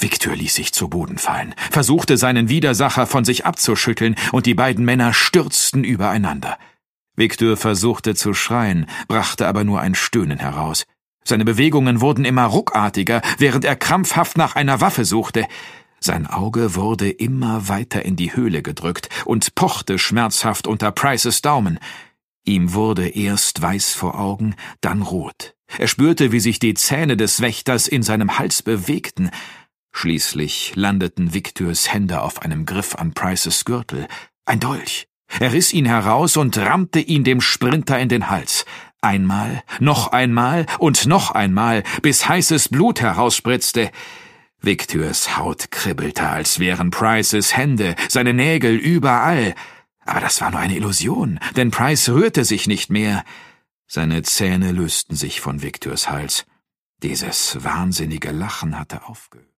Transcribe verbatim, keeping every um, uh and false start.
Victor ließ sich zu Boden fallen, versuchte seinen Widersacher von sich abzuschütteln, und die beiden Männer stürzten übereinander. Victor versuchte zu schreien, brachte aber nur ein Stöhnen heraus. Seine Bewegungen wurden immer ruckartiger, während er krampfhaft nach einer Waffe suchte. Sein Auge wurde immer weiter in die Höhle gedrückt und pochte schmerzhaft unter Prices Daumen. Ihm wurde erst weiß vor Augen, dann rot. Er spürte, wie sich die Zähne des Wächters in seinem Hals bewegten. Schließlich landeten Victors Hände auf einem Griff an Prices Gürtel. Ein Dolch. Er riss ihn heraus und rammte ihn dem Sprinter in den Hals. Einmal, noch einmal und noch einmal, bis heißes Blut herausspritzte. Victors Haut kribbelte, als wären Prices Hände, seine Nägel überall. Aber das war nur eine Illusion, denn Price rührte sich nicht mehr. Seine Zähne lösten sich von Victors Hals. Dieses wahnsinnige Lachen hatte aufgehört.